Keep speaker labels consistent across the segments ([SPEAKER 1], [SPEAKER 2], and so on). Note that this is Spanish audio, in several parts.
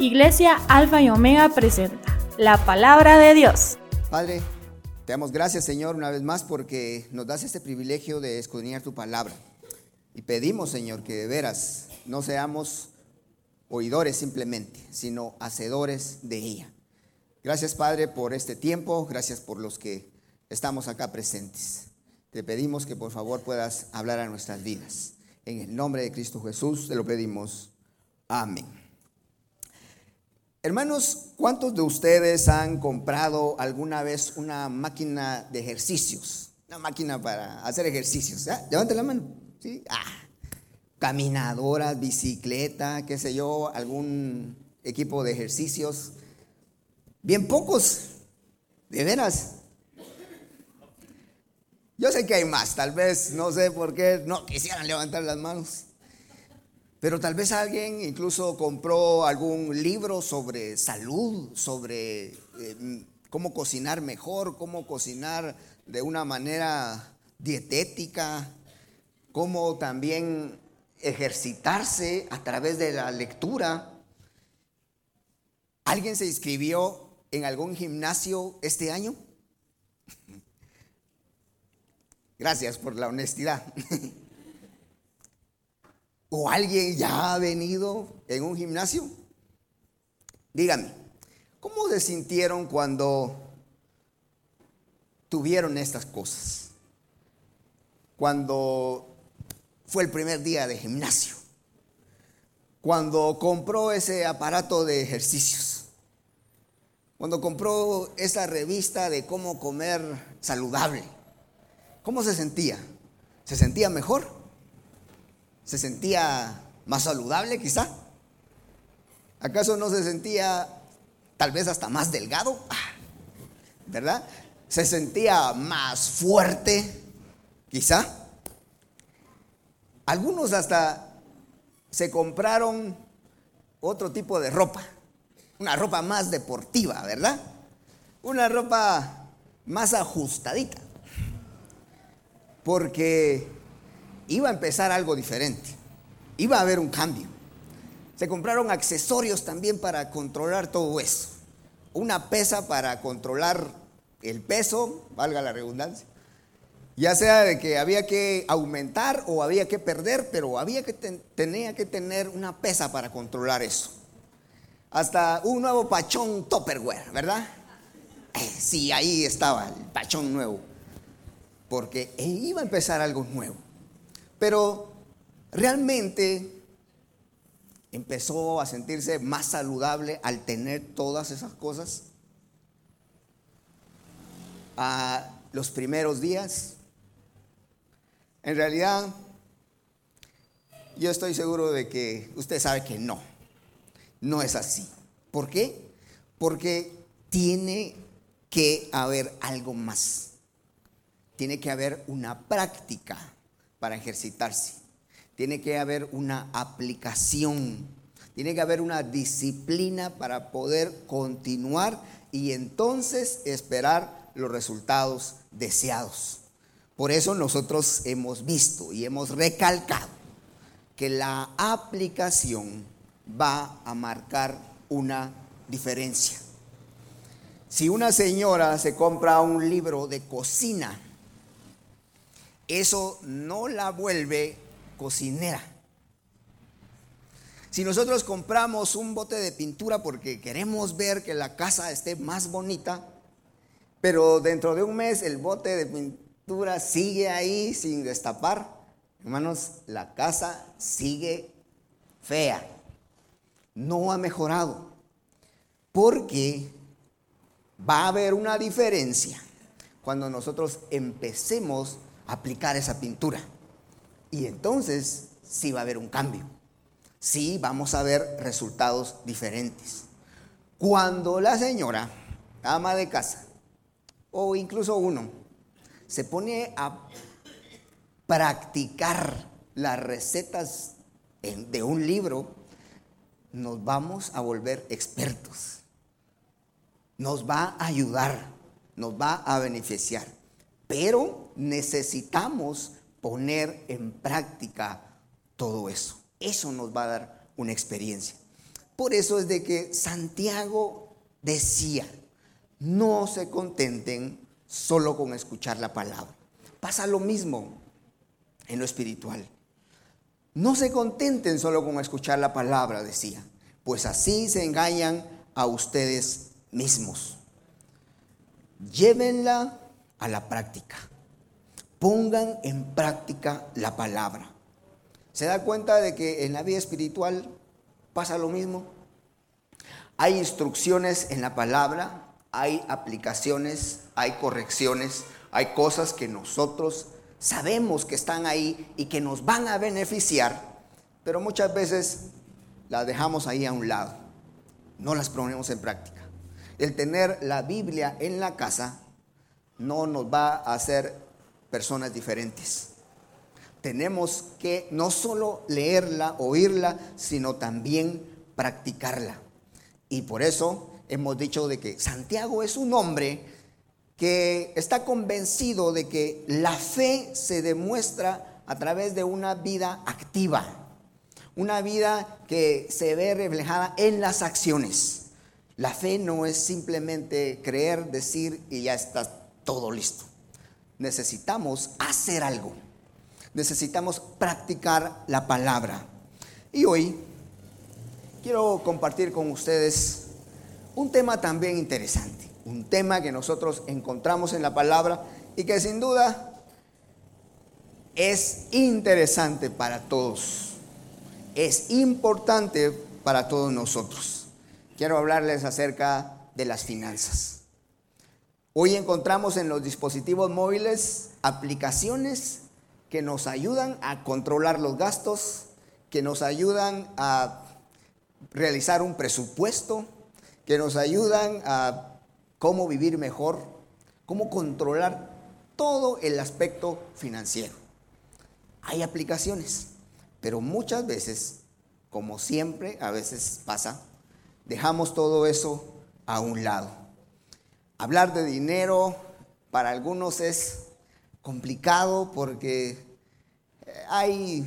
[SPEAKER 1] Iglesia Alfa y Omega presenta la palabra de Dios.
[SPEAKER 2] Padre, te damos gracias, Señor, una vez más porque nos das este privilegio de escudriñar tu palabra. Y pedimos, Señor, que de veras no seamos oidores simplemente, sino hacedores de ella. Gracias, Padre, por este tiempo. Gracias por los que estamos acá presentes. Te pedimos que por favor puedas hablar a nuestras vidas. En el nombre de Cristo Jesús te lo pedimos. Amén. Hermanos, ¿cuántos de ustedes han comprado alguna vez una máquina de ejercicios? Una máquina para hacer ejercicios. Levante la mano. ¿Sí? Caminadoras, bicicleta, qué sé yo, algún equipo de ejercicios. Bien pocos, de veras. Yo sé que hay más, tal vez, no sé por qué no quisieran levantar las manos. Pero tal vez alguien incluso compró algún libro sobre salud, sobre cómo cocinar mejor, cómo cocinar de una manera dietética, cómo también ejercitarse a través de la lectura. ¿Alguien se inscribió en algún gimnasio este año? Gracias por la honestidad. ¿O alguien ya ha venido en un gimnasio? Dígame, ¿cómo se sintieron cuando tuvieron estas cosas? Cuando fue el primer día de gimnasio, cuando compró ese aparato de ejercicios, cuando compró esa revista de cómo comer saludable, ¿cómo se sentía? ¿Se sentía mejor? ¿Se sentía más saludable quizá? ¿Acaso no se sentía tal vez hasta más delgado? ¿Verdad? ¿Se sentía más fuerte quizá? Algunos hasta se compraron otro tipo de ropa, una ropa más deportiva, ¿verdad? Una ropa más ajustadita, porque iba a empezar algo diferente, iba a haber un cambio. Se compraron accesorios también para controlar todo eso. Una pesa para controlar el peso, valga la redundancia. Ya sea de que había que aumentar o había que perder, pero tenía que tener una pesa para controlar eso. Hasta un nuevo pachón Tupperware, ¿verdad? Sí, ahí estaba el pachón nuevo, porque iba a empezar algo nuevo. Pero realmente empezó a sentirse más saludable al tener todas esas cosas. A los primeros días, en realidad, yo estoy seguro de que usted sabe que no es así. ¿Por qué? Porque tiene que haber algo más. Tiene que haber una práctica para ejercitarse. Tiene que haber una aplicación. Tiene que haber una disciplina para poder continuar y entonces esperar los resultados deseados. Por eso nosotros hemos visto y hemos recalcado que la aplicación va a marcar una diferencia. Si una señora se compra un libro de cocina, eso no la vuelve cocinera. Si nosotros compramos un bote de pintura porque queremos ver que la casa esté más bonita, pero dentro de un mes el bote de pintura sigue ahí sin destapar, hermanos, la casa sigue fea. No ha mejorado, porque va a haber una diferencia cuando nosotros empecemos aplicar esa pintura, y entonces sí va a haber un cambio, sí vamos a ver resultados diferentes. Cuando la señora, ama de casa, o incluso uno, se pone a practicar las recetas de un libro, nos vamos a volver expertos, nos va a ayudar, nos va a beneficiar. Pero necesitamos poner en práctica todo eso. Eso nos va a dar una experiencia. Por eso es de que Santiago decía, no se contenten solo con escuchar la palabra. Pasa lo mismo en lo espiritual. No se contenten solo con escuchar la palabra, decía, pues así se engañan a ustedes mismos. Llévenla a la práctica. Pongan en práctica la palabra. ¿Se da cuenta de que en la vida espiritual pasa lo mismo? Hay instrucciones en la palabra, hay aplicaciones, hay correcciones, hay cosas que nosotros sabemos que están ahí y que nos van a beneficiar, pero muchas veces las dejamos ahí a un lado, no las ponemos en práctica. El tener la Biblia en la casa no nos va a hacer personas diferentes. Tenemos que no solo leerla, oírla, sino también practicarla. Y por eso hemos dicho de que Santiago es un hombre que está convencido de que la fe se demuestra a través de una vida activa, una vida que se ve reflejada en las acciones. La fe no es simplemente creer, decir y ya está todo listo. Necesitamos hacer algo. Necesitamos practicar la palabra. Y hoy quiero compartir con ustedes un tema también interesante. Un tema que nosotros encontramos en la palabra y que sin duda es interesante para todos. Es importante para todos nosotros. Quiero hablarles acerca de las finanzas. Hoy encontramos en los dispositivos móviles aplicaciones que nos ayudan a controlar los gastos, que nos ayudan a realizar un presupuesto, que nos ayudan a cómo vivir mejor, cómo controlar todo el aspecto financiero. Hay aplicaciones, pero muchas veces, como siempre, a veces pasa, dejamos todo eso a un lado. Hablar de dinero para algunos es complicado porque hay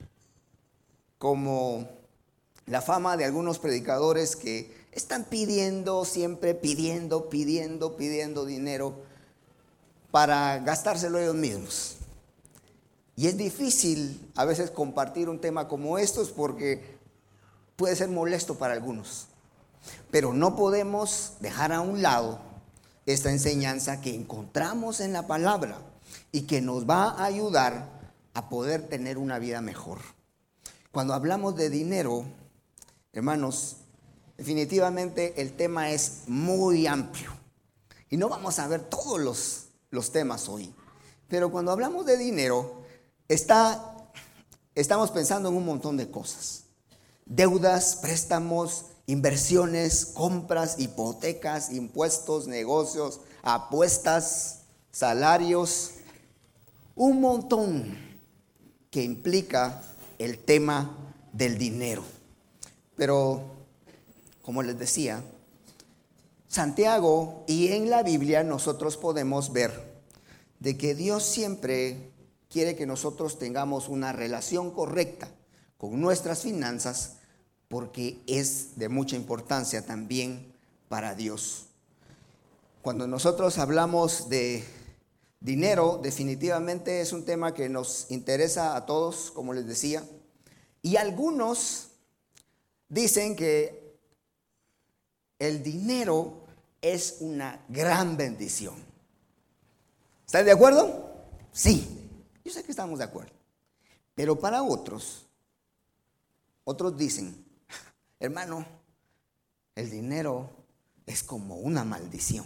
[SPEAKER 2] como la fama de algunos predicadores que están pidiendo, siempre pidiendo dinero para gastárselo ellos mismos. Y es difícil a veces compartir un tema como estos porque puede ser molesto para algunos. Pero no podemos dejar a un lado esta enseñanza que encontramos en la palabra y que nos va a ayudar a poder tener una vida mejor. Cuando hablamos de dinero, hermanos, definitivamente el tema es muy amplio y no vamos a ver todos los temas hoy. Pero cuando hablamos de dinero, estamos pensando en un montón de cosas. Deudas, préstamos, inversiones, compras, hipotecas, impuestos, negocios, apuestas, salarios, un montón que implica el tema del dinero. Pero, como les decía, Santiago y en la Biblia nosotros podemos ver de que Dios siempre quiere que nosotros tengamos una relación correcta con nuestras finanzas, porque es de mucha importancia también para Dios. Cuando nosotros hablamos de dinero, definitivamente es un tema que nos interesa a todos, como les decía, y algunos dicen que el dinero es una gran bendición. ¿Están de acuerdo? Sí, yo sé que estamos de acuerdo. Pero para otros dicen, hermano, el dinero es como una maldición.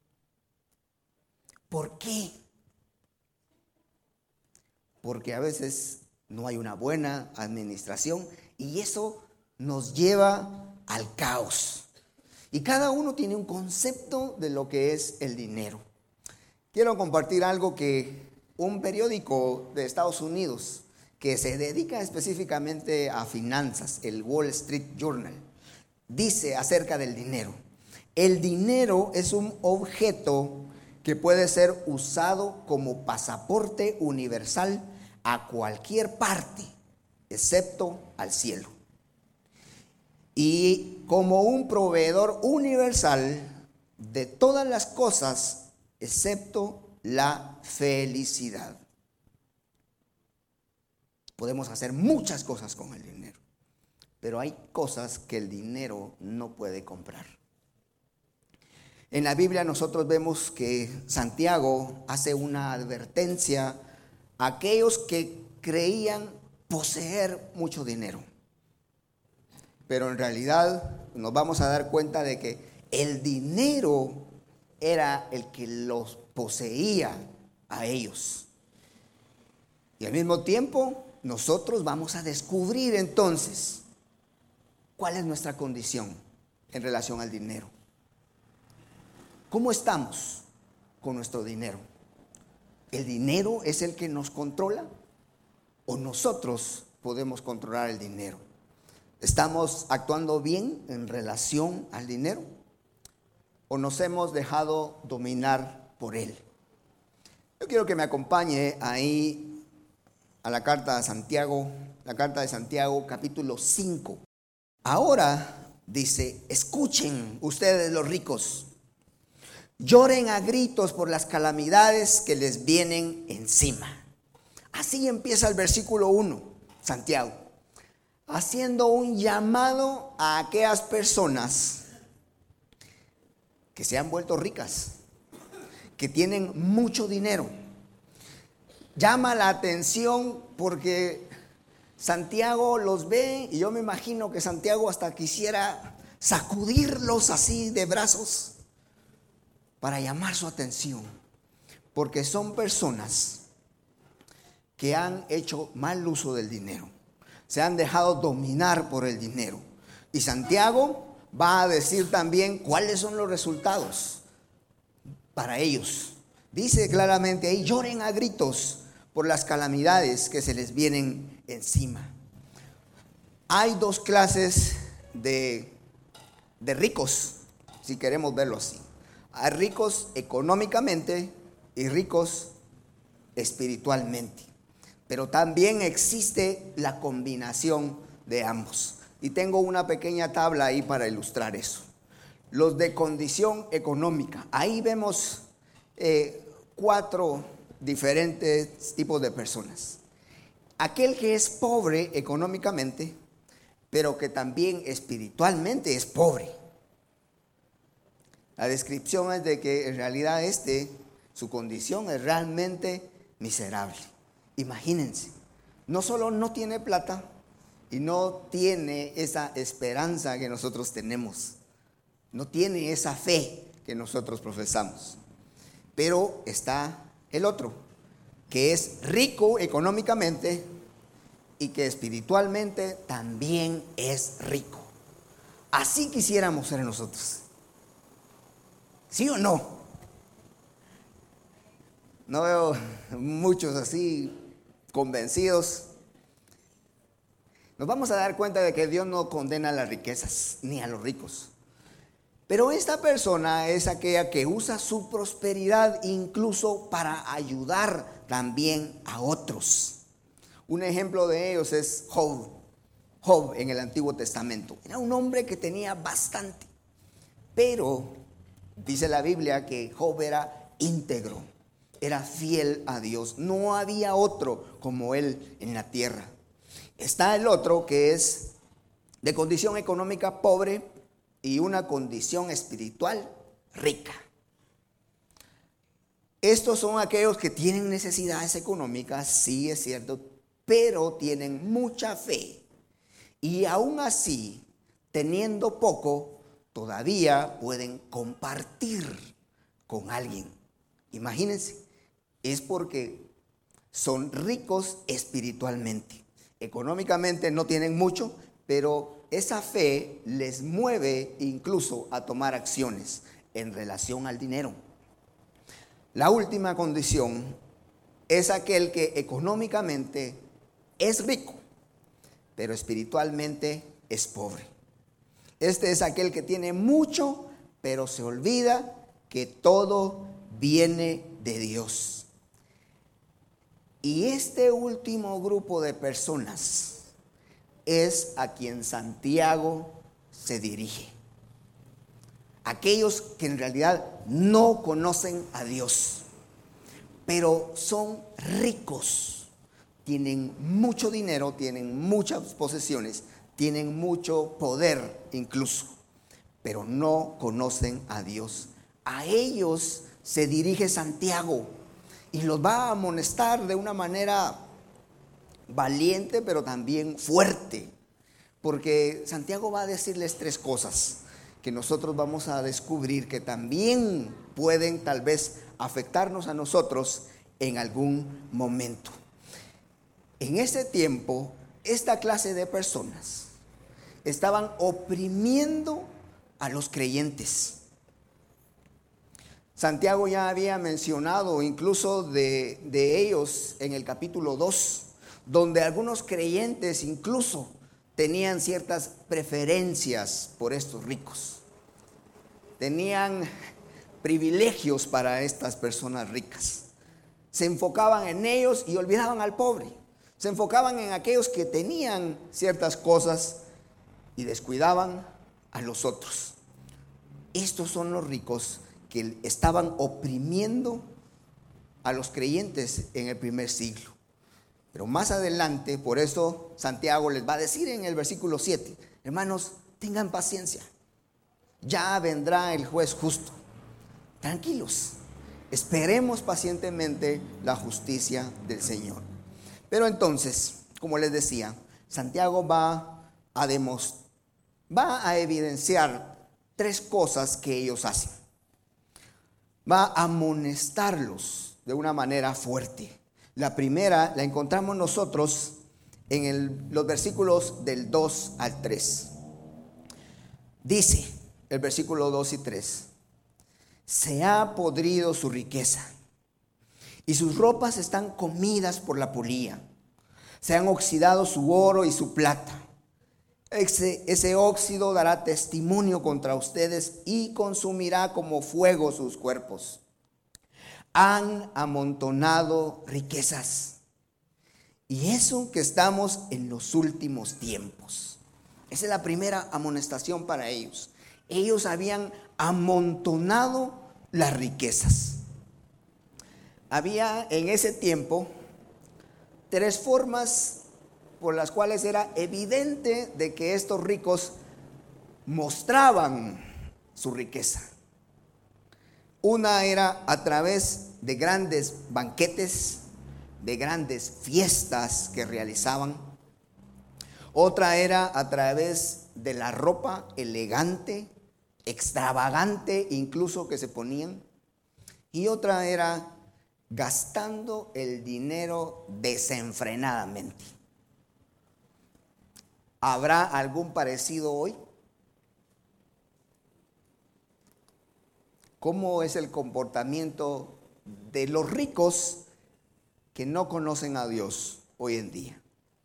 [SPEAKER 2] ¿Por qué? Porque a veces no hay una buena administración y eso nos lleva al caos. Y cada uno tiene un concepto de lo que es el dinero. Quiero compartir algo que un periódico de Estados Unidos que se dedica específicamente a finanzas, el Wall Street Journal, dice acerca del dinero. El dinero es un objeto que puede ser usado como pasaporte universal a cualquier parte, excepto al cielo. Y como un proveedor universal de todas las cosas excepto la felicidad. Podemos hacer muchas cosas con el dinero, pero hay cosas que el dinero no puede comprar. En la Biblia nosotros vemos que Santiago hace una advertencia a aquellos que creían poseer mucho dinero. Pero en realidad nos vamos a dar cuenta de que el dinero era el que los poseía a ellos. Y al mismo tiempo nosotros vamos a descubrir entonces cuál es nuestra condición en relación al dinero. ¿Cómo estamos con nuestro dinero? ¿El dinero es el que nos controla o nosotros podemos controlar el dinero? ¿Estamos actuando bien en relación al dinero o nos hemos dejado dominar por él? Yo quiero que me acompañe ahí a la carta de Santiago, capítulo 5. Ahora dice: escuchen ustedes los ricos, lloren a gritos por las calamidades que les vienen encima. Así empieza el versículo 1, Santiago, haciendo un llamado a aquellas personas que se han vuelto ricas, que tienen mucho dinero. Llama la atención porque Santiago los ve y yo me imagino que Santiago hasta quisiera sacudirlos así de brazos para llamar su atención, porque son personas que han hecho mal uso del dinero, se han dejado dominar por el dinero. Y Santiago va a decir también cuáles son los resultados para ellos. Dice claramente ahí: lloren a gritos por las calamidades que se les vienen encima. Hay dos clases de ricos, si queremos verlo así. Hay ricos económicamente y ricos espiritualmente. Pero también existe la combinación de ambos. Y tengo una pequeña tabla ahí para ilustrar eso. Los de condición económica. Ahí vemos 4 diferentes tipos de personas. Aquel que es pobre económicamente, pero que también espiritualmente es pobre. La descripción es de que en realidad su condición es realmente miserable. Imagínense, no solo no tiene plata y no tiene esa esperanza que nosotros tenemos, no tiene esa fe que nosotros profesamos, pero está el otro, que es rico económicamente y que espiritualmente también es rico. Así quisiéramos ser nosotros. ¿Sí o no? No veo muchos así convencidos. Nos vamos a dar cuenta de que Dios no condena las riquezas ni a los ricos. Pero esta persona es aquella que usa su prosperidad incluso para ayudar también a otros. Un ejemplo de ellos es Job. Job en el Antiguo Testamento. Era un hombre que tenía bastante, pero dice la Biblia que Job era íntegro, era fiel a Dios. No había otro como él en la tierra. Está el otro que es de condición económica pobre y una condición espiritual rica. Estos son aquellos que tienen necesidades económicas, sí es cierto, pero tienen mucha fe. Y aún así, teniendo poco, todavía pueden compartir con alguien. Imagínense, es porque son ricos espiritualmente. Económicamente no tienen mucho, pero esa fe les mueve incluso a tomar acciones en relación al dinero. La última condición es aquel que económicamente es rico, pero espiritualmente es pobre. Este es aquel que tiene mucho, pero se olvida que todo viene de Dios. Y este último grupo de personas es a quien Santiago se dirige. Aquellos que en realidad no conocen a Dios, pero son ricos, tienen mucho dinero, tienen muchas posesiones, tienen mucho poder incluso, pero no conocen a Dios. A ellos se dirige Santiago y los va a amonestar de una manera valiente, pero también fuerte, porque Santiago va a decirles tres cosas que nosotros vamos a descubrir que también pueden tal vez afectarnos a nosotros en algún momento. En ese tiempo, esta clase de personas estaban oprimiendo a los creyentes. Santiago ya había mencionado incluso de ellos en el capítulo 2, donde algunos creyentes incluso tenían ciertas preferencias por estos ricos. Tenían privilegios para estas personas ricas. Se enfocaban en ellos y olvidaban al pobre. Se enfocaban en aquellos que tenían ciertas cosas y descuidaban a los otros. Estos son los ricos que estaban oprimiendo a los creyentes en el primer siglo. Pero más adelante, por eso Santiago les va a decir en el versículo 7, hermanos, tengan paciencia, ya vendrá el juez justo. Tranquilos, esperemos pacientemente la justicia del Señor. Pero entonces, como les decía, Santiago va a evidenciar tres cosas que ellos hacen. Va a amonestarlos de una manera fuerte. La primera la encontramos nosotros en los versículos del 2 al 3. Dice el versículo 2 y 3: se ha podrido su riqueza y sus ropas están comidas por la polilla. Se han oxidado su oro y su plata. Ese óxido dará testimonio contra ustedes y consumirá como fuego sus cuerpos. Han amontonado riquezas. Y eso que estamos en los últimos tiempos. Esa es la primera amonestación para ellos. Ellos habían amontonado las riquezas. Había en ese tiempo tres formas por las cuales era evidente de que estos ricos mostraban su riqueza. Una era a través de grandes banquetes, de grandes fiestas que realizaban. Otra era a través de la ropa elegante, extravagante incluso que se ponían. Y otra era gastando el dinero desenfrenadamente. ¿Habrá algún parecido hoy? ¿Cómo es el comportamiento de los ricos que no conocen a Dios hoy en día?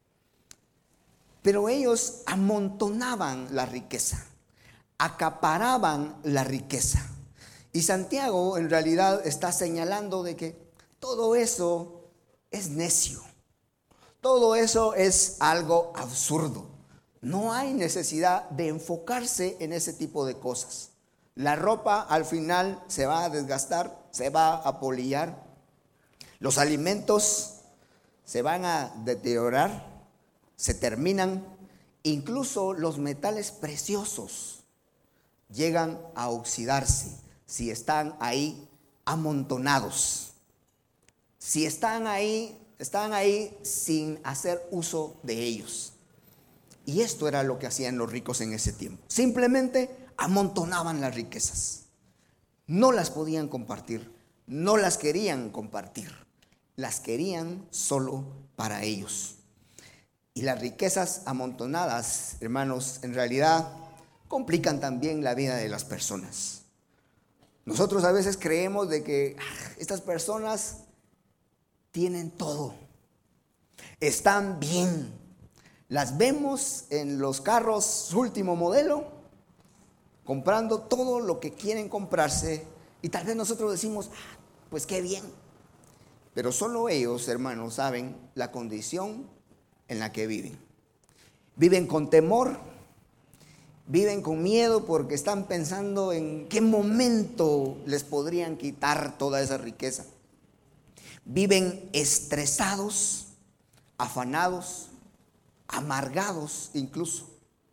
[SPEAKER 2] Pero ellos amontonaban la riqueza, acaparaban la riqueza. Y Santiago en realidad está señalando de que todo eso es necio. Todo eso es algo absurdo. No hay necesidad de enfocarse en ese tipo de cosas. La ropa al final se va a desgastar, se va a polillar. Los alimentos se van a deteriorar, se terminan. Incluso los metales preciosos llegan a oxidarse si están ahí amontonados. Si están ahí sin hacer uso de ellos. Y esto era lo que hacían los ricos en ese tiempo. Simplemente amontonaban las riquezas. No las podían compartir, no las querían compartir. Las querían solo para ellos. Y las riquezas amontonadas, hermanos, en realidad complican también la vida de las personas. Nosotros a veces creemos de que estas personas tienen todo, están bien. Las vemos en los carros último modelo, comprando todo lo que quieren comprarse, y tal vez nosotros decimos, pues qué bien. Pero solo ellos, hermanos, saben la condición en la que viven. Viven con temor, Viven con miedo porque están pensando en qué momento les podrían quitar toda esa riqueza. Viven estresados, afanados, amargados incluso.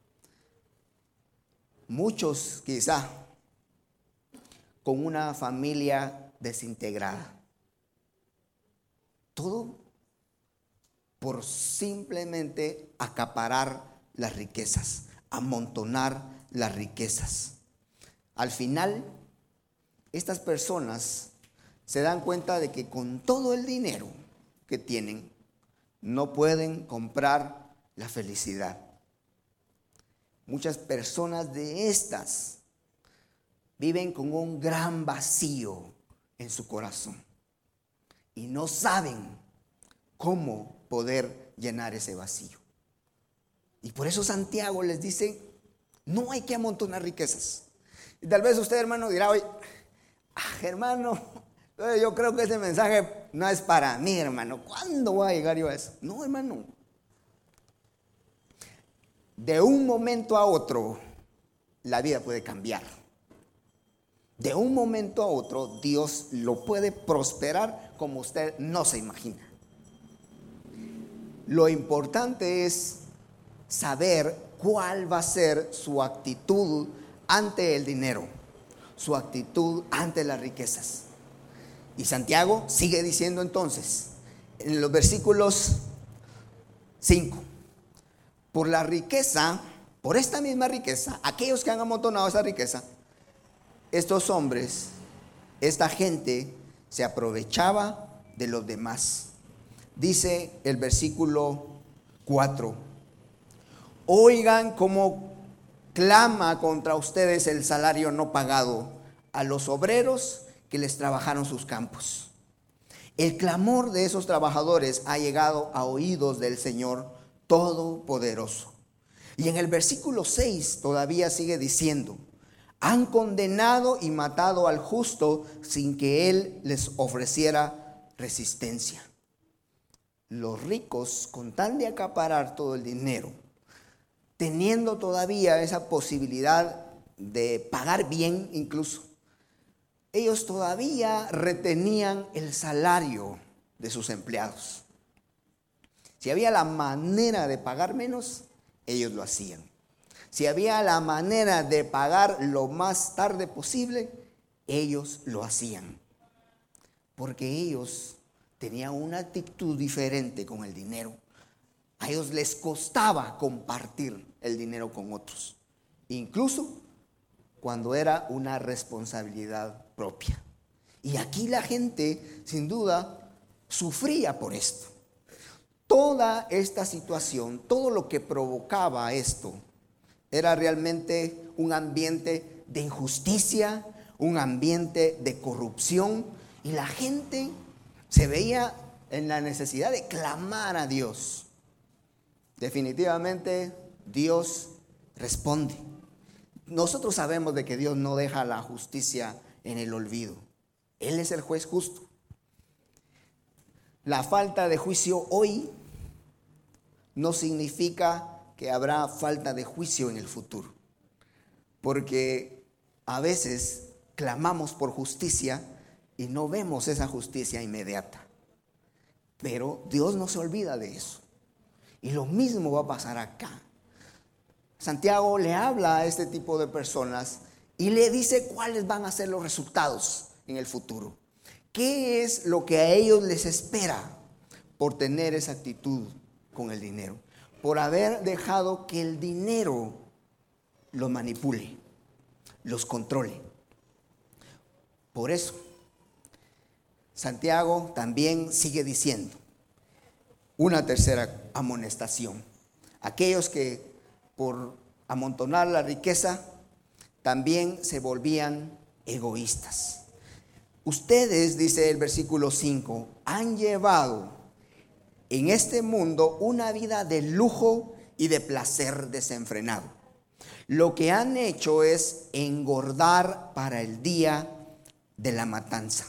[SPEAKER 2] Muchos quizá con una familia desintegrada. Todo por simplemente acaparar las riquezas, amontonar las riquezas. Al final, estas personas se dan cuenta de que con todo el dinero que tienen, no pueden comprar la felicidad. Muchas personas de estas viven con un gran vacío en su corazón y no saben cómo poder llenar ese vacío. Y por eso Santiago les dice, no hay que amontonar riquezas. Y tal vez usted, hermano, dirá hoy, hermano, yo creo que ese mensaje no es para mí, hermano. ¿Cuándo voy a llegar yo a eso? No, hermano. De un momento a otro, la vida puede cambiar. De un momento a otro, Dios lo puede prosperar como usted no se imagina. Lo importante es saber cuál va a ser su actitud ante el dinero, su actitud ante las riquezas. Y Santiago sigue diciendo entonces, en los versículos 5, por la riqueza, por esta misma riqueza, aquellos que han amontonado esa riqueza, estos hombres, esta gente se aprovechaba de los demás. Dice el versículo 4, oigan cómo clama contra ustedes el salario no pagado a los obreros que les trabajaron sus campos. El clamor de esos trabajadores ha llegado a oídos del Señor Todopoderoso. Y en el versículo 6 todavía sigue diciendo, han condenado y matado al justo sin que él les ofreciera resistencia. Los ricos, con tal de acaparar todo el dinero, teniendo todavía esa posibilidad de pagar bien incluso, ellos todavía retenían el salario de sus empleados. Si había la manera de pagar menos, ellos lo hacían. Si había la manera de pagar lo más tarde posible, ellos lo hacían. Porque ellos tenían una actitud diferente con el dinero. A ellos les costaba compartir el dinero con otros, incluso cuando era una responsabilidad propia. Y aquí la gente, sin duda, sufría por esto. Toda esta situación, todo lo que provocaba esto, era realmente un ambiente de injusticia, un ambiente de corrupción, y la gente se veía en la necesidad de clamar a Dios. Definitivamente Dios responde. Nosotros sabemos de que Dios no deja la justicia en el olvido. Él es el juez justo. La falta de juicio hoy no significa que habrá falta de juicio en el futuro, porque a veces clamamos por justicia y no vemos esa justicia inmediata. Pero Dios no se olvida de eso. Y lo mismo va a pasar acá. Santiago le habla a este tipo de personas y le dice cuáles van a ser los resultados en el futuro. ¿Qué es lo que a ellos les espera por tener esa actitud con el dinero? Por haber dejado que el dinero los manipule, los controle. Por eso, Santiago también sigue diciendo una tercera amonestación. Aquellos que por amontonar la riqueza también se volvían egoístas. Ustedes, dice el versículo 5, han llevado en este mundo una vida de lujo y de placer desenfrenado. Lo que han hecho es engordar para el día de la matanza.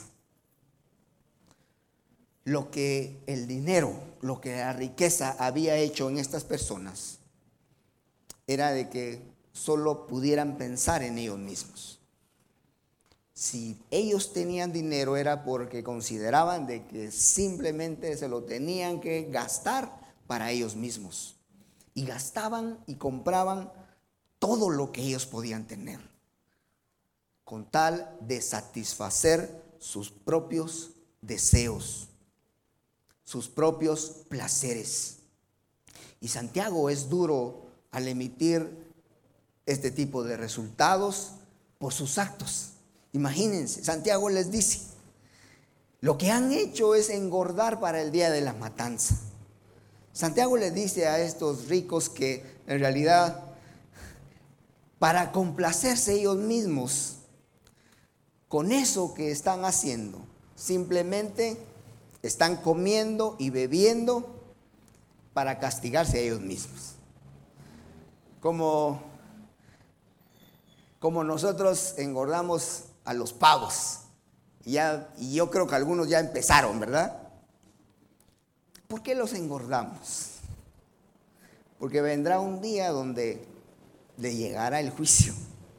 [SPEAKER 2] Lo que el dinero, lo que la riqueza había hecho en estas personas era de que solo pudieran pensar en ellos mismos. Si ellos tenían dinero era porque consideraban de que simplemente se lo tenían que gastar para ellos mismos. Y gastaban y compraban todo lo que ellos podían tener, con tal de satisfacer sus propios deseos, sus propios placeres. Y Santiago es duro al emitir este tipo de resultados por sus actos. Imagínense, Santiago les dice, lo que han hecho es engordar para el día de la matanza. Santiago les dice a estos ricos que en realidad, para complacerse ellos mismos, con eso que están haciendo, simplemente están comiendo y bebiendo para castigarse a ellos mismos. Como nosotros engordamos a los pavos. Y yo creo que algunos ya empezaron, ¿verdad? ¿Por qué los engordamos? Porque vendrá un día donde le llegará el juicio.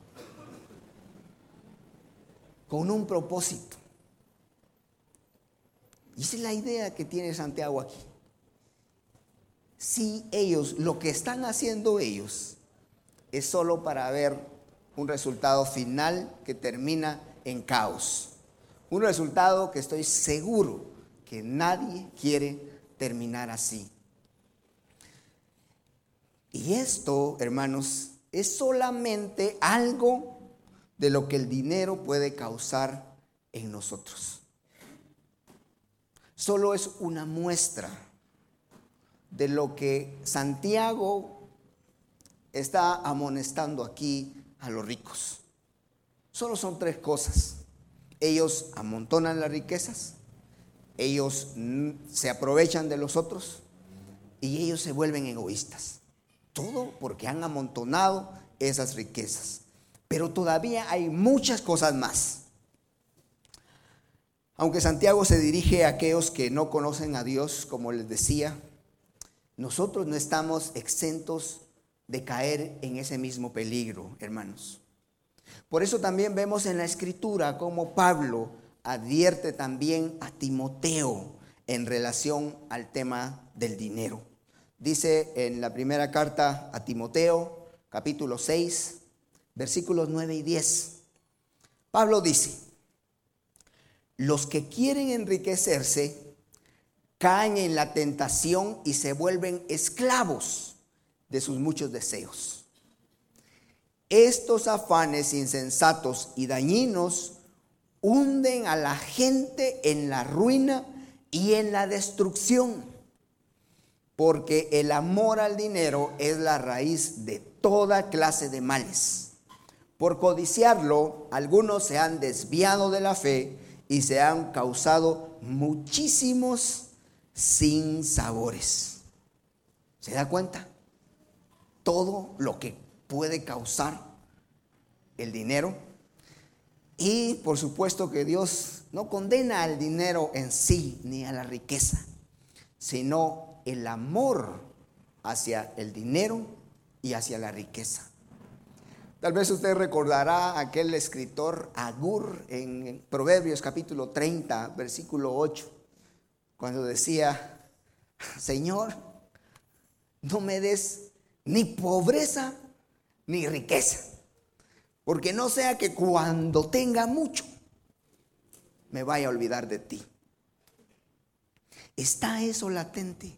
[SPEAKER 2] Con un propósito. Y esa es la idea que tiene Santiago aquí. Si ellos, lo que están haciendo ellos, es solo para ver un resultado final que termina en caos. Un resultado que estoy seguro que nadie quiere terminar así. Y esto, hermanos, es solamente algo de lo que el dinero puede causar en nosotros. Solo es una muestra de lo que Santiago está amonestando aquí a los ricos. Solo son tres cosas. Ellos amontonan las riquezas, ellos se aprovechan de los otros y ellos se vuelven egoístas. Todo porque han amontonado esas riquezas. Pero todavía hay muchas cosas más. Aunque Santiago se dirige a aquellos que no conocen a Dios, como les decía, nosotros no estamos exentos de caer en ese mismo peligro, hermanos. Por eso también vemos en la Escritura cómo Pablo advierte también a Timoteo en relación al tema del dinero. Dice en la primera carta a Timoteo, capítulo 6, versículos 9 y 10. Pablo dice: los que quieren enriquecerse caen en la tentación y se vuelven esclavos de sus muchos deseos. Estos afanes insensatos y dañinos hunden a la gente en la ruina y en la destrucción, porque el amor al dinero es la raíz de toda clase de males. Por codiciarlo, algunos se han desviado de la fe y se han causado muchísimos sinsabores. ¿Se da cuenta? Todo lo que puede causar el dinero. Y por supuesto que Dios no condena al dinero en sí ni a la riqueza, sino el amor hacia el dinero y hacia la riqueza. Tal vez usted recordará a aquel escritor Agur en Proverbios capítulo 30, versículo 8, cuando decía: Señor, no me des ni pobreza ni riqueza, porque no sea que cuando tenga mucho me vaya a olvidar de ti. ¿Está eso latente?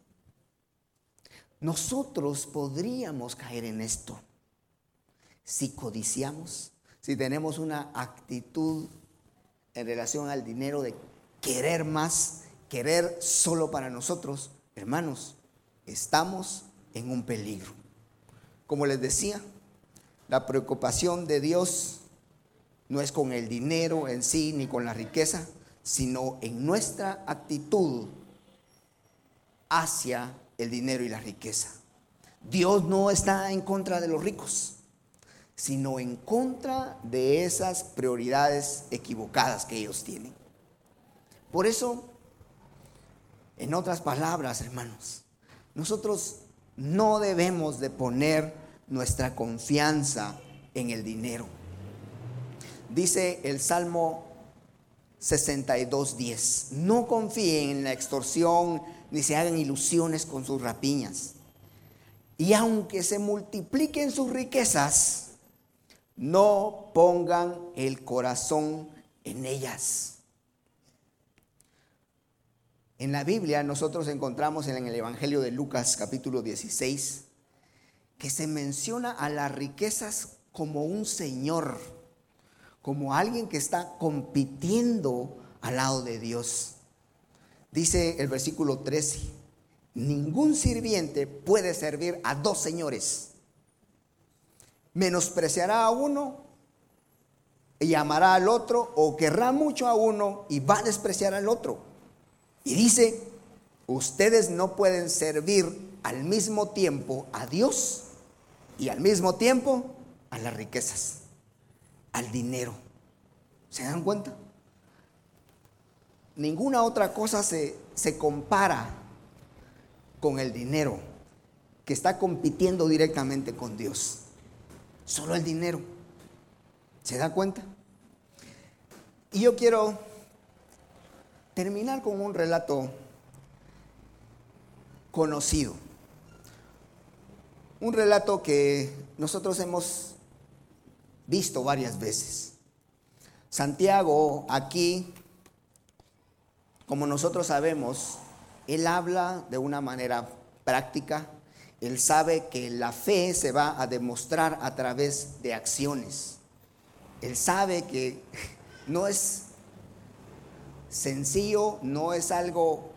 [SPEAKER 2] Nosotros podríamos caer en esto si codiciamos, si tenemos una actitud en relación al dinero de querer más, querer solo para nosotros. Hermanos, estamos en un peligro. Como les decía, la preocupación de Dios no es con el dinero en sí ni con la riqueza, sino en nuestra actitud hacia el dinero y la riqueza. Dios no está en contra de los ricos, sino en contra de esas prioridades equivocadas que ellos tienen. Por eso, en otras palabras, hermanos, nosotros no debemos de poner nuestra confianza en el dinero. Dice el Salmo 62:10: no confíen en la extorsión, ni se hagan ilusiones con sus rapiñas. Y aunque se multipliquen sus riquezas, no pongan el corazón en ellas. En la Biblia nosotros encontramos en el Evangelio de Lucas capítulo 16 que se menciona a las riquezas como un señor, como alguien que está compitiendo al lado de Dios. Dice el versículo 13: ningún sirviente puede servir a dos señores. Menospreciará a uno y amará al otro, o querrá mucho a uno y va a despreciar al otro. Y dice: ustedes no pueden servir al mismo tiempo a Dios y al mismo tiempo a las riquezas, al dinero. ¿Se dan cuenta? Ninguna otra cosa se compara con el dinero, que está compitiendo directamente con Dios. Solo el dinero. ¿Se da cuenta? Y yo quiero terminar con un relato conocido. Un relato que nosotros hemos visto varias veces. Santiago aquí, como nosotros sabemos, él habla de una manera práctica. Él sabe que la fe se va a demostrar a través de acciones. Él sabe que no es sencillo, no es algo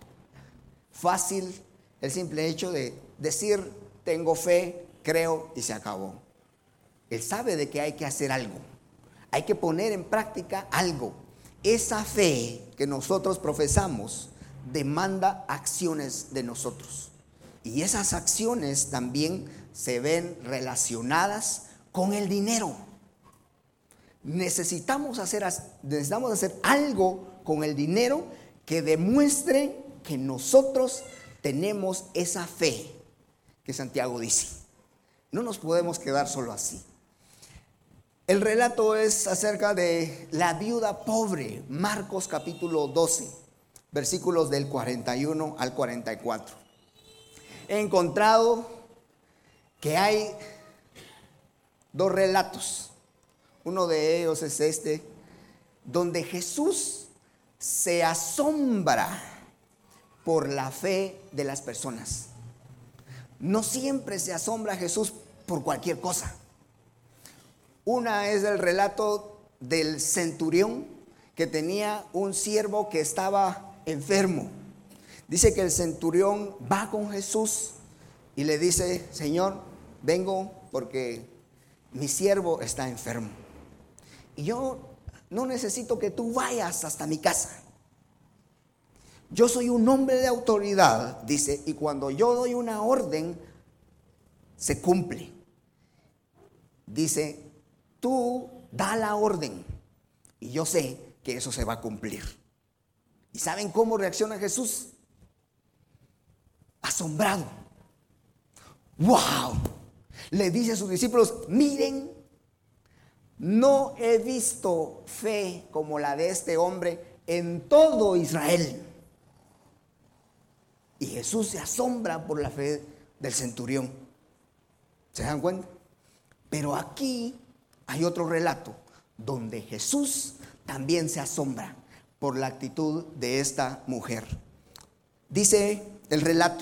[SPEAKER 2] fácil el simple hecho de decir tengo fe, creo y se acabó. Él sabe de que hay que hacer algo, hay que poner en práctica algo. Esa fe que nosotros profesamos demanda acciones de nosotros. Y esas acciones también se ven relacionadas con el dinero. Necesitamos hacer algo con el dinero que demuestre que nosotros tenemos esa fe que Santiago dice. No nos podemos quedar solo así. El relato es acerca de la viuda pobre, Marcos capítulo 12, versículos del 41 al 44. He encontrado que hay dos relatos. Uno de ellos es este, donde Jesús se asombra por la fe de las personas. No siempre se asombra Jesús por cualquier cosa. Una es el relato del centurión que tenía un siervo que estaba enfermo. Dice que el centurión va con Jesús y le dice: Señor, vengo porque mi siervo está enfermo. Y yo no necesito que tú vayas hasta mi casa. Yo soy un hombre de autoridad, dice, y cuando yo doy una orden, se cumple. Dice, tú da la orden y yo sé que eso se va a cumplir. ¿Y saben cómo reacciona Jesús? Asombrado. ¡Wow! Le dice a sus discípulos: miren, no he visto fe como la de este hombre en todo Israel. Y Jesús se asombra por la fe del centurión. ¿Se dan cuenta? Pero aquí hay otro relato donde Jesús también se asombra por la actitud de esta mujer. Dice el relato,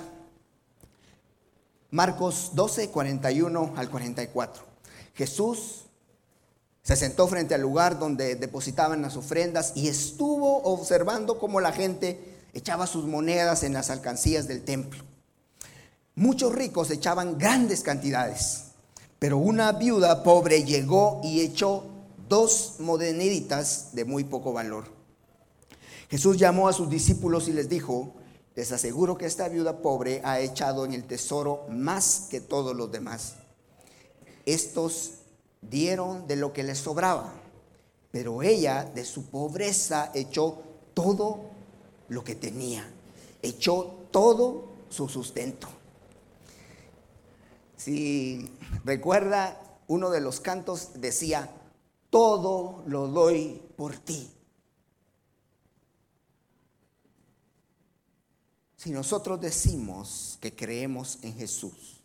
[SPEAKER 2] Marcos 12, 41 al 44. Jesús se sentó frente al lugar donde depositaban las ofrendas y estuvo observando cómo la gente echaba sus monedas en las alcancías del templo. Muchos ricos echaban grandes cantidades, pero una viuda pobre llegó y echó 2 moneditas de muy poco valor. Jesús llamó a sus discípulos y les dijo: les aseguro que esta viuda pobre ha echado en el tesoro más que todos los demás. Estos dieron de lo que les sobraba, pero ella de su pobreza echó todo lo que tenía, echó todo su sustento. Si recuerda, uno de los cantos decía: todo lo doy por ti. Si nosotros decimos que creemos en Jesús,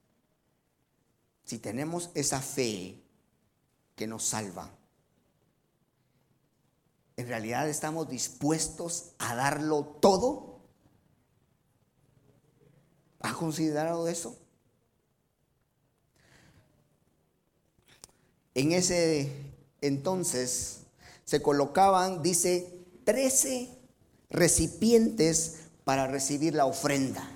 [SPEAKER 2] si tenemos esa fe que nos salva, ¿en realidad estamos dispuestos a darlo todo? ¿Ha considerado eso? En ese entonces se colocaban, dice, 13 recipientes para recibir la ofrenda.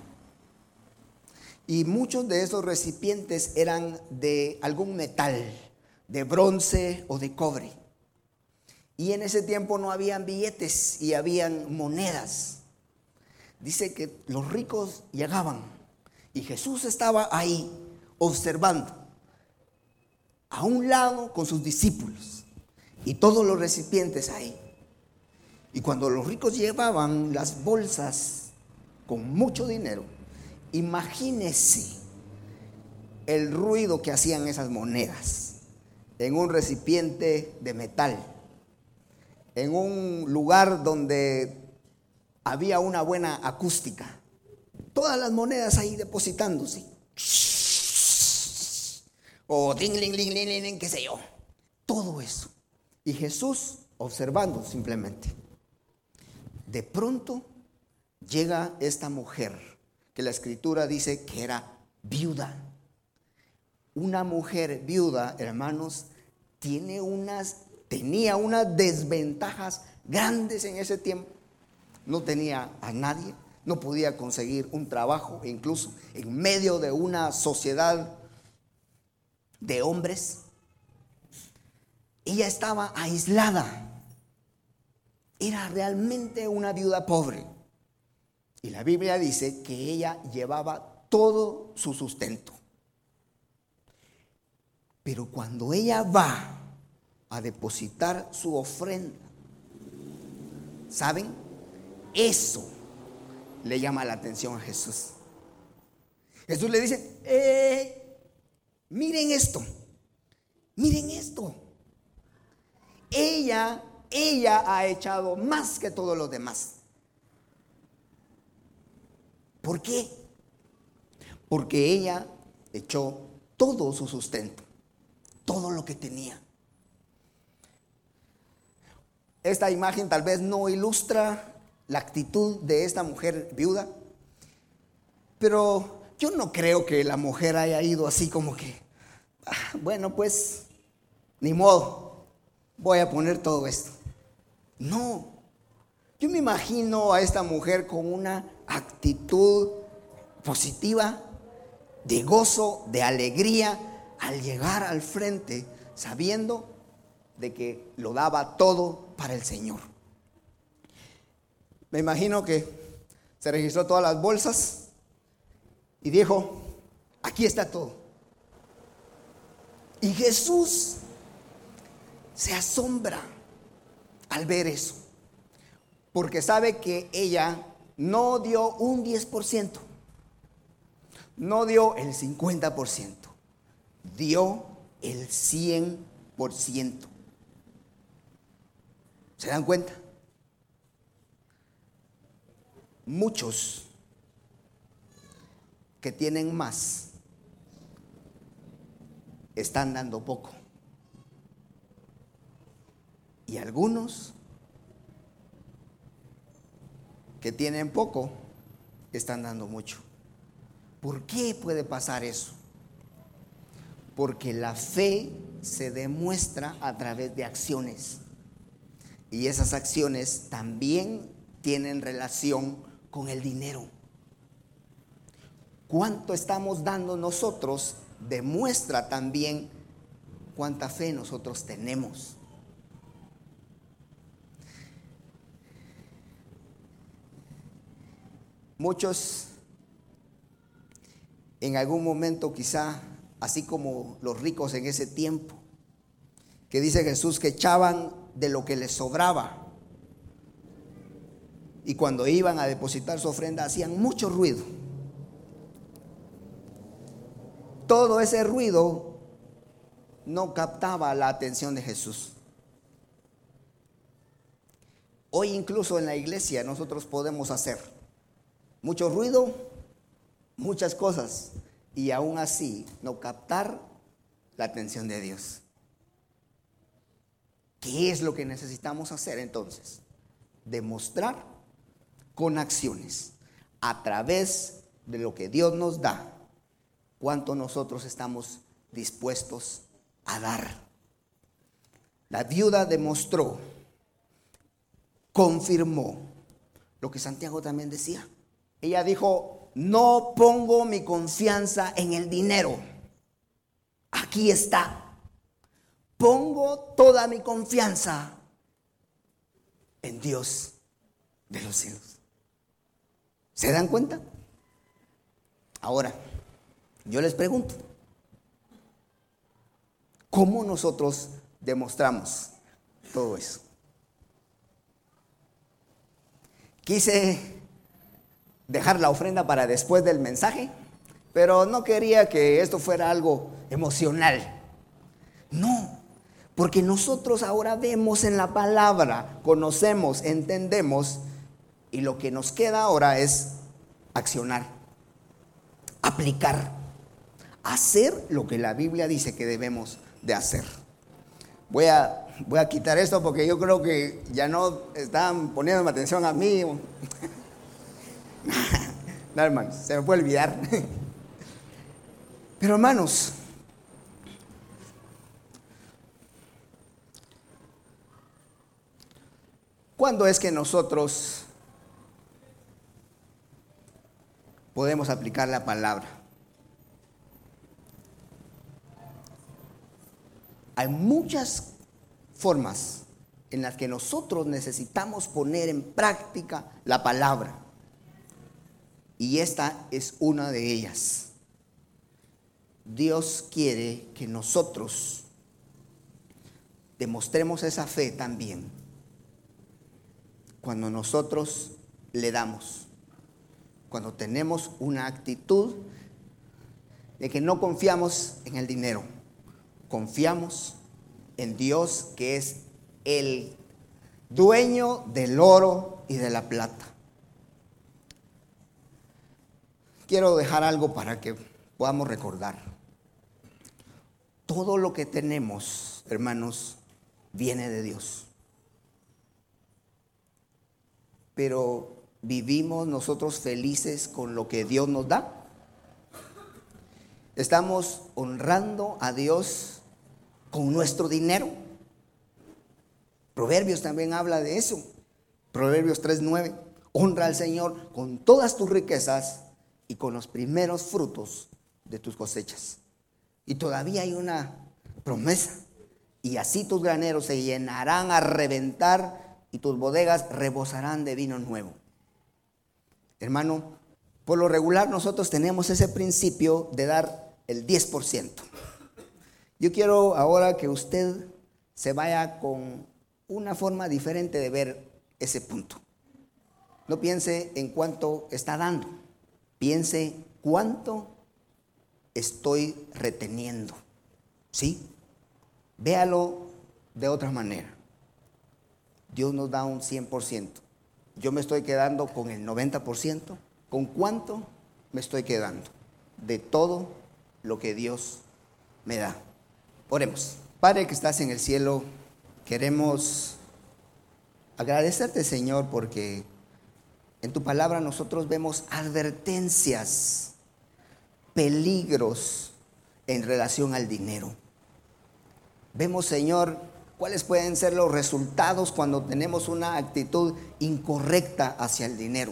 [SPEAKER 2] Y muchos de esos recipientes eran de algún metal, de bronce o de cobre. Y en ese tiempo no habían billetes y habían monedas. Dice que los ricos llegaban y Jesús estaba ahí observando, a un lado con sus discípulos y todos los recipientes ahí. Y cuando los ricos llevaban las bolsas con mucho dinero, imagínese el ruido que hacían esas monedas en un recipiente de metal, en un lugar donde había una buena acústica. Todas las monedas ahí depositándose. O ding, ling, ling, ling, ling, qué sé yo. Todo eso. Y Jesús observando simplemente. De pronto llega esta mujer, que la escritura dice que era viuda. Una mujer viuda, hermanos, tenía unas desventajas grandes en ese tiempo. No tenía a nadie, no podía conseguir un trabajo, incluso en medio de una sociedad de hombres. Ella estaba aislada. Era realmente una viuda pobre. Y la Biblia dice que ella llevaba todo su sustento. Pero cuando ella va a depositar su ofrenda, ¿saben? Eso le llama la atención a Jesús. Jesús le dice: miren esto, miren esto. Ella ha echado más que todos los demás. ¿Por qué? Porque ella echó todo su sustento, todo lo que tenía. Esta imagen tal vez no ilustra la actitud de esta mujer viuda, pero yo no creo que la mujer haya ido así como que, bueno, pues ni modo, voy a poner todo esto. No, yo me imagino a esta mujer con una actitud positiva, de gozo, de alegría, al llegar al frente, sabiendo de que lo daba todo para el Señor. Me imagino que se registró todas las bolsas y dijo: aquí está todo. Y Jesús se asombra al ver eso, porque sabe que ella no dio un 10%, no dio el 50%, dio el 100%. ¿Se dan cuenta? Muchos que tienen más están dando poco. Y algunos que tienen poco están dando mucho. ¿Por qué puede pasar eso? Porque la fe se demuestra a través de acciones. Y esas acciones también tienen relación con el dinero. Cuánto estamos dando nosotros demuestra también cuánta fe nosotros tenemos. Muchos en algún momento, quizá así como los ricos en ese tiempo, que dice Jesús que echaban de lo que les sobraba, y cuando iban a depositar su ofrenda hacían mucho ruido. todo ese ruido no captaba la atención de Jesús. Hoy incluso en la iglesia nosotros podemos hacer mucho ruido, muchas cosas, y aún así no captar la atención de Dios. ¿Qué es lo que necesitamos hacer entonces? Demostrar con acciones, a través de lo que Dios nos da, cuánto nosotros estamos dispuestos a dar. La viuda demostró, confirmó lo que Santiago también decía. Ella dijo: no pongo mi confianza en el dinero. Aquí está. Pongo toda mi confianza en Dios de los cielos. ¿Se dan cuenta? Ahora, yo les pregunto, ¿cómo nosotros demostramos todo eso? Quise dejar la ofrenda para después del mensaje, pero no quería que esto fuera algo emocional. No, porque nosotros ahora vemos en la palabra, conocemos, entendemos, y lo que nos queda ahora es accionar, aplicar, hacer lo que la Biblia dice que debemos de hacer. Voy a quitar esto porque yo creo que ya no están poniéndome atención a mí. No, hermanos, se me puede olvidar. Pero hermanos, ¿cuándo es que nosotros podemos aplicar la palabra? Hay muchas formas en las que nosotros necesitamos poner en práctica la palabra, y esta es una de ellas. Dios quiere que nosotros demostremos esa fe también cuando nosotros le damos, cuando tenemos una actitud de que no confiamos en el dinero, confiamos en Dios, que es el dueño del oro y de la plata. Quiero dejar algo para que podamos recordar. Todo lo que tenemos, hermanos, viene de Dios. Pero ¿vivimos nosotros felices con lo que Dios nos da? ¿Estamos honrando a Dios con nuestro dinero? Proverbios también habla de eso. Proverbios 3:9. Honra al Señor con todas tus riquezas y con los primeros frutos de tus cosechas. Y todavía hay una promesa: y así tus graneros se llenarán a reventar y tus bodegas rebosarán de vino nuevo. Hermano, por lo regular nosotros tenemos ese principio de dar el 10%. Yo quiero ahora que usted se vaya con una forma diferente de ver ese punto. No piense en cuánto está dando, piense cuánto estoy reteniendo. ¿Sí? Véalo de otra manera. Dios nos da un 100%. Yo me estoy quedando con el 90%. ¿Con cuánto me estoy quedando? De todo lo que Dios me da. Oremos. Padre que estás en el cielo, queremos agradecerte, Señor, porque en tu palabra nosotros vemos advertencias, peligros en relación al dinero. Vemos, Señor, cuáles pueden ser los resultados cuando tenemos una actitud incorrecta hacia el dinero.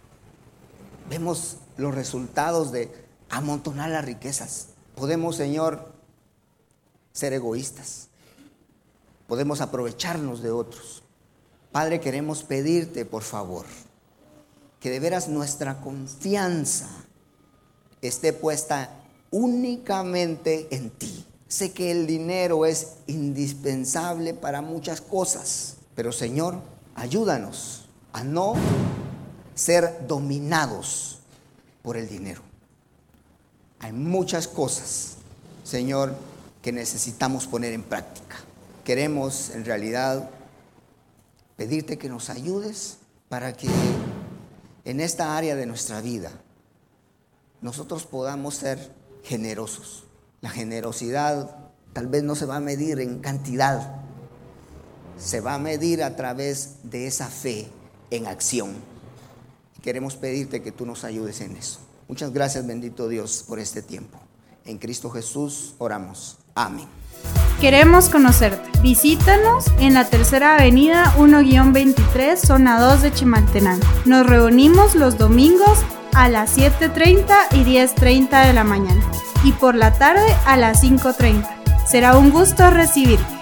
[SPEAKER 2] Vemos los resultados de amontonar las riquezas. Podemos, Señor, ser egoístas. Podemos aprovecharnos de otros. Padre, queremos pedirte, por favor, que de veras nuestra confianza esté puesta únicamente en ti. Sé que el dinero es indispensable para muchas cosas, pero Señor, ayúdanos a no ser dominados por el dinero. Hay muchas cosas, Señor, que necesitamos poner en práctica. Queremos en realidad pedirte que nos ayudes para que en esta área de nuestra vida nosotros podamos ser generosos. La generosidad tal vez no se va a medir en cantidad, se va a medir a través de esa fe en acción. Queremos pedirte que tú nos ayudes en eso. Muchas gracias, bendito Dios, por este tiempo. En Cristo Jesús oramos. Amén.
[SPEAKER 1] Queremos conocerte. Visítanos en la Tercera Avenida 1-23, zona 2 de Chimaltenango. Nos reunimos los domingos a las 7:30 y 10:30 de la mañana y por la tarde a las 5:30. Será un gusto recibirte.